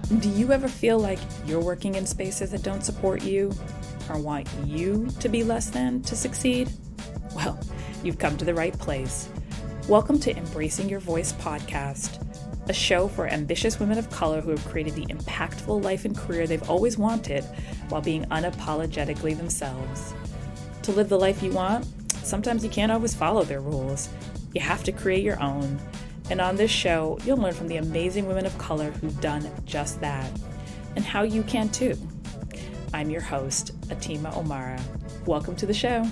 Do you ever feel like you're working in spaces that don't support you or want you to be less than to succeed? Well, you've come to the right place. Welcome to Embracing Your Voice podcast, a show for ambitious women of color who have created the impactful life and career they've always wanted while being unapologetically themselves. To live the life you want, sometimes you can't always follow their rules. You have to create your own. And on this show, you'll learn from the amazing women of color who've done just that, and how you can too. I'm your host, Atima Omara. Welcome to the show.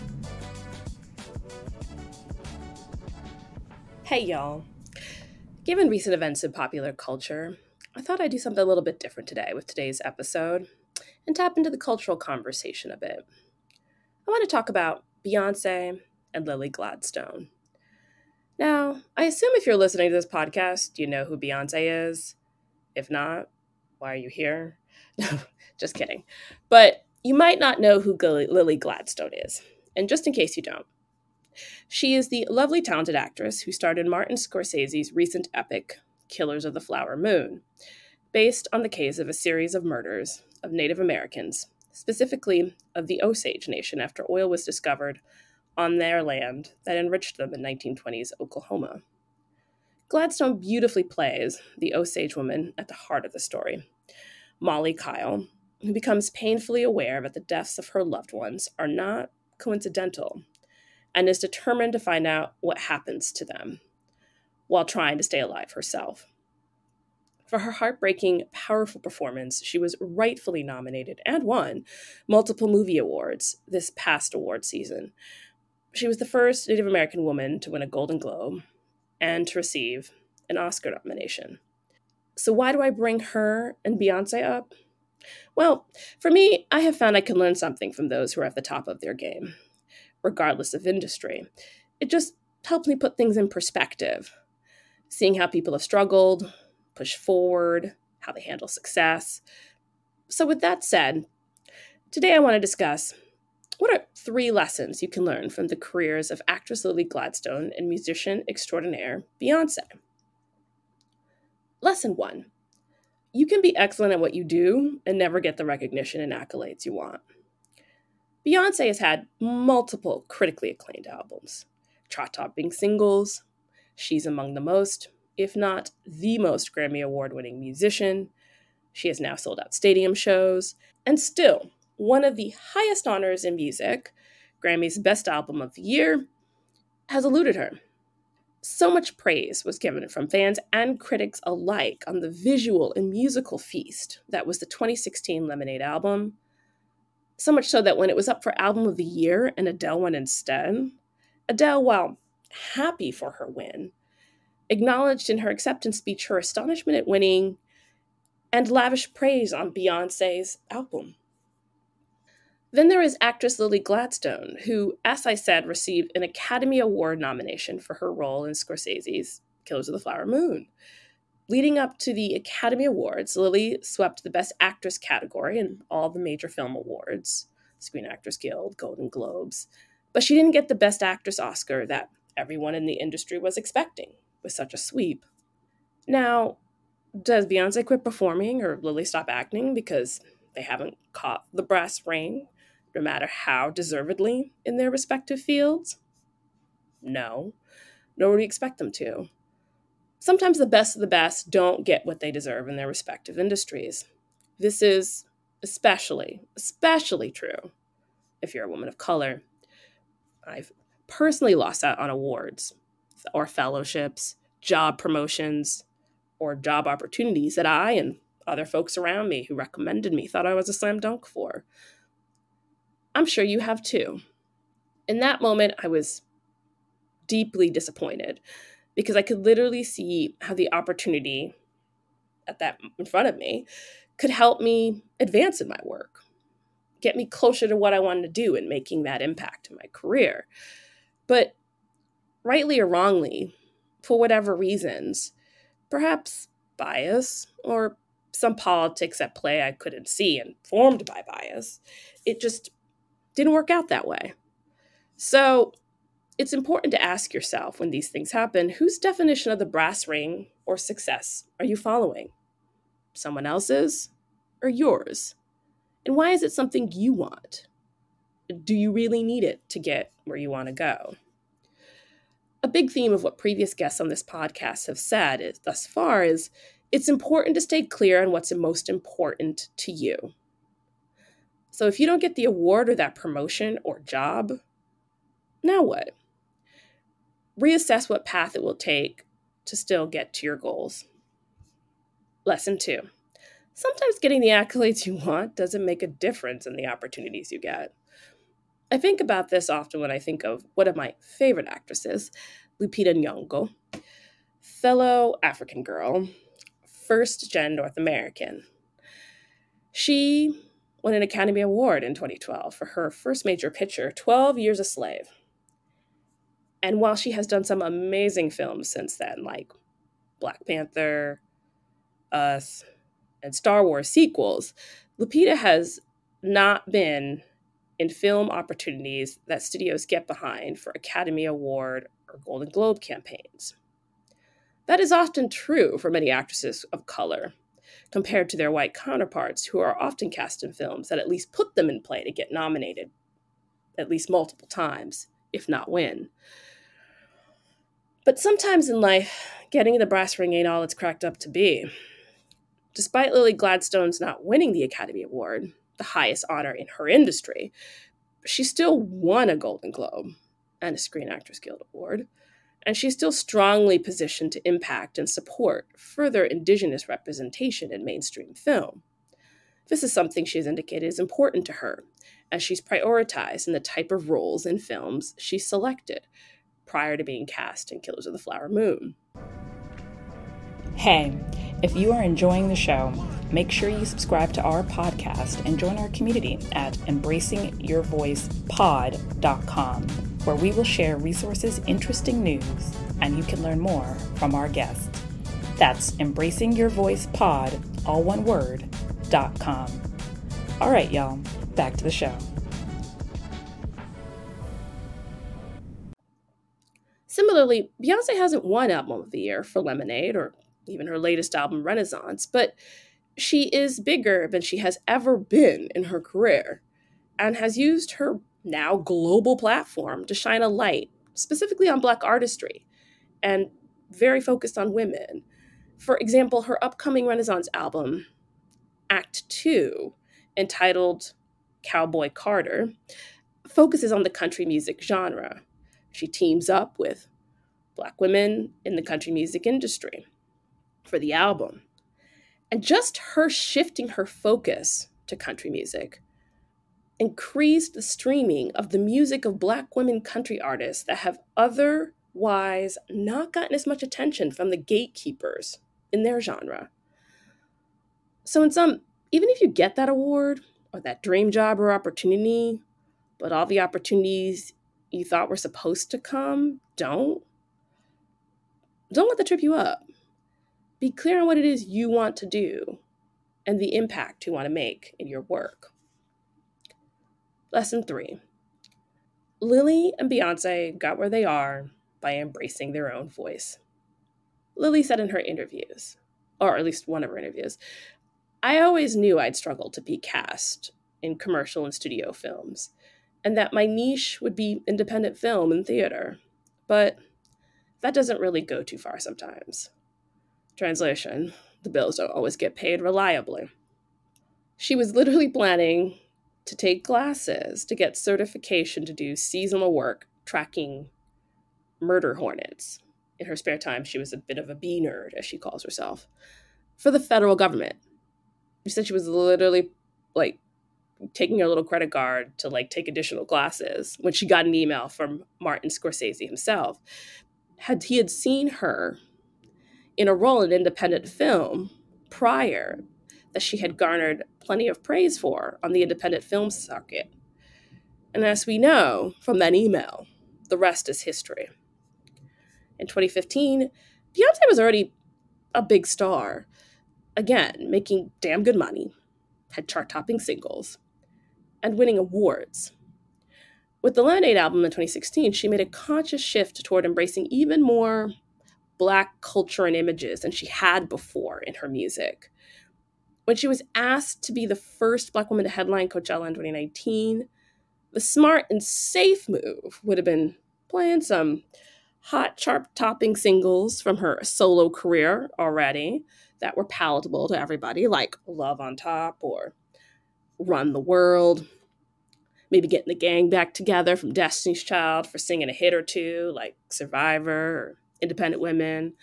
Hey y'all. Given recent events in popular culture, I thought I'd do something a little bit different today with today's episode and tap into the cultural conversation a bit. I want to talk about Beyonce and Lily Gladstone. Now, I assume if you're listening to this podcast, you know who Beyonce is. If not, why are you here? No, just kidding. But you might not know who Lily Gladstone is. And just in case you don't, she is the lovely, talented actress who starred in Martin Scorsese's recent epic, Killers of the Flower Moon, based on the case of a series of murders of Native Americans, specifically of the Osage Nation after oil was discovered on their land that enriched them in 1920s Oklahoma. Gladstone beautifully plays the Osage woman at the heart of the story, Molly Kyle, who becomes painfully aware that the deaths of her loved ones are not coincidental and is determined to find out what happens to them while trying to stay alive herself. For her heartbreaking, powerful performance, she was rightfully nominated and won multiple movie awards this past award season. She was the first Native American woman to win a Golden Globe and to receive an Oscar nomination. So why do I bring her and Beyonce up? Well, for me, I have found I can learn something from those who are at the top of their game, regardless of industry. It just helps me put things in perspective, seeing how people have struggled, pushed forward, how they handle success. So with that said, today I want to discuss what are 3 lessons you can learn from the careers of actress Lily Gladstone and musician extraordinaire Beyonce. Lesson 1. You can be excellent at what you do and never get the recognition and accolades you want. Beyonce has had multiple critically acclaimed albums, chart-topping singles. She's among the most, if not the most, Grammy Award-winning musician. She has now sold out stadium shows, and still, one of the highest honors in music, Grammy's Best Album of the Year, has eluded her. So much praise was given from fans and critics alike on the visual and musical feast that was the 2016 Lemonade album. So much so that when it was up for Album of the Year and Adele won instead, Adele, while happy for her win, acknowledged in her acceptance speech her astonishment at winning and lavished praise on Beyonce's album. Then there is actress Lily Gladstone, who, as I said, received an Academy Award nomination for her role in Scorsese's Killers of the Flower Moon. Leading up to the Academy Awards, Lily swept the Best Actress category in all the major film awards, Screen Actors Guild, Golden Globes, but she didn't get the Best Actress Oscar that everyone in the industry was expecting with such a sweep. Now, does Beyonce quit performing or Lily stop acting because they haven't caught the brass ring, no matter how deservedly in their respective fields? No, nor would we expect them to. Sometimes the best of the best don't get what they deserve in their respective industries. This is especially true if you're a woman of color. I've personally lost out on awards or fellowships, job promotions, or job opportunities that I and other folks around me who recommended me thought I was a slam dunk for. I'm sure you have too. In that moment, I was deeply disappointed because I could literally see how the opportunity in front of me could help me advance in my work, get me closer to what I wanted to do and making that impact in my career. But rightly or wrongly, for whatever reasons, perhaps bias or some politics at play I couldn't see informed by bias, it just didn't work out that way. So it's important to ask yourself when these things happen, whose definition of the brass ring or success are you following? Someone else's or yours? And why is it something you want? Do you really need it to get where you want to go? A big theme of what previous guests on this podcast have said is, thus far, is it's important to stay clear on what's most important to you. So if you don't get the award or that promotion or job, now what? Reassess what path it will take to still get to your goals. Lesson 2. Sometimes getting the accolades you want doesn't make a difference in the opportunities you get. I think about this often when I think of one of my favorite actresses, Lupita Nyong'o, fellow African girl, first-gen North American. She won an Academy Award in 2012 for her first major picture, 12 Years a Slave. And while she has done some amazing films since then, like Black Panther, Us, and Star Wars sequels, Lupita has not been in film opportunities that studios get behind for Academy Award or Golden Globe campaigns. That is often true for many actresses of color, compared to their white counterparts who are often cast in films that at least put them in play to get nominated at least multiple times, if not win. But sometimes in life, getting the brass ring ain't all it's cracked up to be. Despite Lily Gladstone's not winning the Academy Award, the highest honor in her industry, she still won a Golden Globe and a Screen Actors Guild Award, and she's still strongly positioned to impact and support further Indigenous representation in mainstream film. This is something she has indicated is important to her, as she's prioritized in the type of roles in films she's selected prior to being cast in Killers of the Flower Moon. Hey, if you are enjoying the show, make sure you subscribe to our podcast and join our community at embracingyourvoicepod.com, where we will share resources, interesting news, and you can learn more from our guests. That's embracingyourvoicepod, all one word, .com. All right, y'all, back to the show. Similarly, Beyoncé hasn't won Album of the Year for Lemonade or even her latest album, Renaissance, but she is bigger than she has ever been in her career and has used her now global platform to shine a light specifically on Black artistry and very focused on women. For example, her upcoming Renaissance album, Act 2, entitled Cowboy Carter, focuses on the country music genre. She teams up with Black women in the country music industry for the album. And just her shifting her focus to country music increased the streaming of the music of Black women country artists that have otherwise not gotten as much attention from the gatekeepers in their genre. So in sum, even if you get that award or that dream job or opportunity, but all the opportunities you thought were supposed to come don't let that trip you up. Be clear on what it is you want to do and the impact you want to make in your work. Lesson 3. Lily and Beyoncé got where they are by embracing their own voice. Lily said in her interviews, or at least one of her interviews, "I always knew I'd struggle to be cast in commercial and studio films, and that my niche would be independent film and theater. But that doesn't really go too far sometimes." Translation: the bills don't always get paid reliably. She was literally planning to take classes to get certification to do seasonal work tracking murder hornets. In her spare time, she was a bit of a bee nerd, as she calls herself, for the federal government. She said she was literally taking her little credit card to take additional classes when she got an email from Martin Scorsese himself. He had seen her in a role in independent film prior that she had garnered plenty of praise for on the independent film circuit. And as we know from that email, the rest is history. In 2015, Beyoncé was already a big star, again, making damn good money, had chart-topping singles, and winning awards. With the Lemonade album in 2016, she made a conscious shift toward embracing even more Black culture and images than she had before in her music. When she was asked to be the first Black woman to headline Coachella in 2019, the smart and safe move would have been playing some hot chart-topping singles from her solo career already that were palatable to everybody, like Love on Top or Run the World. Maybe getting the gang back together from Destiny's Child for singing a hit or two, like Survivor or Independent Women.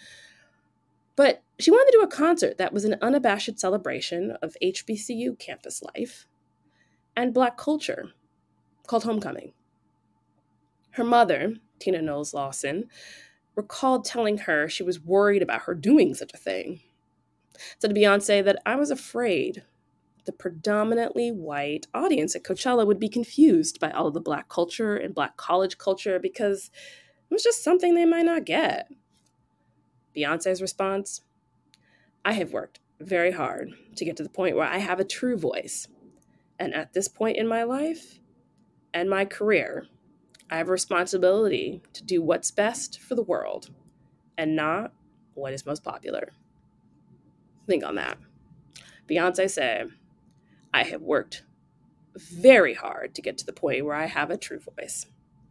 But she wanted to do a concert that was an unabashed celebration of HBCU campus life and Black culture, called Homecoming. Her mother, Tina Knowles Lawson, recalled telling her she was worried about her doing such a thing. Said to Beyonce that I was afraid the predominantly white audience at Coachella would be confused by all of the Black culture and Black college culture because it was just something they might not get. Beyonce's response, I have worked very hard to get to the point where I have a true voice. And at this point in my life and my career, I have a responsibility to do what's best for the world and not what is most popular. Think on that. Beyonce said, I have worked very hard to get to the point where I have a true voice.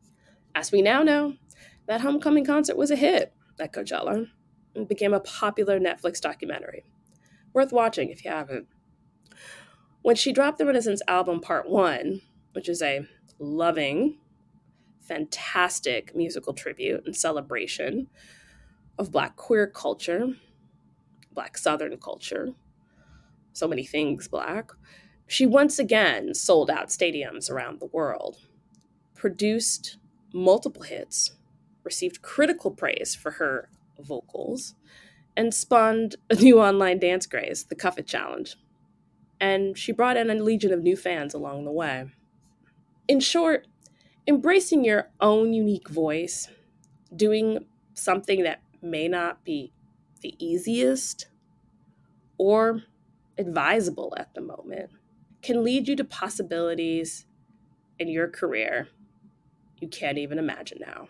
As we now know, that Homecoming concert was a hit at Coachella and became a popular Netflix documentary. Worth watching if you haven't. When she dropped the Renaissance album Part 1, which is a loving, fantastic musical tribute and celebration of Black queer culture, Black Southern culture, so many things Black, she once again sold out stadiums around the world, produced multiple hits, received critical praise for her vocals, and spawned a new online dance craze, the Cuff It Challenge. And she brought in a legion of new fans along the way. In short, embracing your own unique voice, doing something that may not be the easiest or advisable at the moment, can lead you to possibilities in your career you can't even imagine now.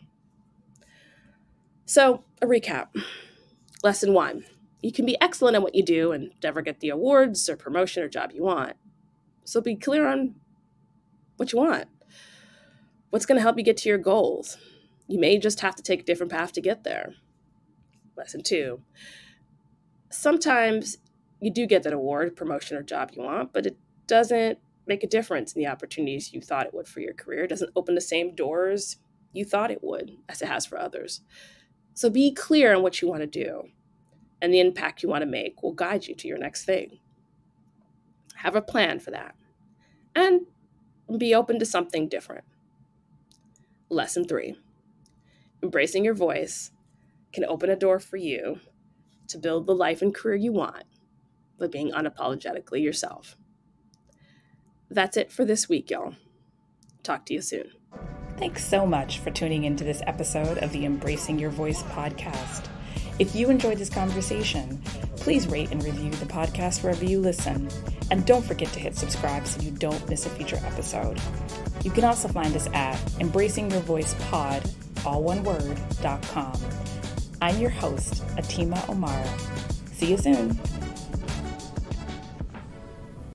So, a recap. Lesson 1. You can be excellent at what you do and never get the awards or promotion or job you want. So be clear on what you want. What's going to help you get to your goals? You may just have to take a different path to get there. Lesson 2. Sometimes you do get that award, promotion, or job you want, but it doesn't make a difference in the opportunities you thought it would for your career. It doesn't open the same doors you thought it would as it has for others. So be clear on what you want to do, and the impact you want to make will guide you to your next thing. Have a plan for that, and be open to something different. Lesson 3. Embracing your voice can open a door for you to build the life and career you want by being unapologetically yourself. That's it for this week, y'all. Talk to you soon. Thanks so much for tuning into this episode of the Embracing Your Voice podcast. If you enjoyed this conversation, please rate and review the podcast wherever you listen. And don't forget to hit subscribe so you don't miss a future episode. You can also find us at embracingyourvoicepod, all one word, .com. I'm your host, Atima Omara. See you soon.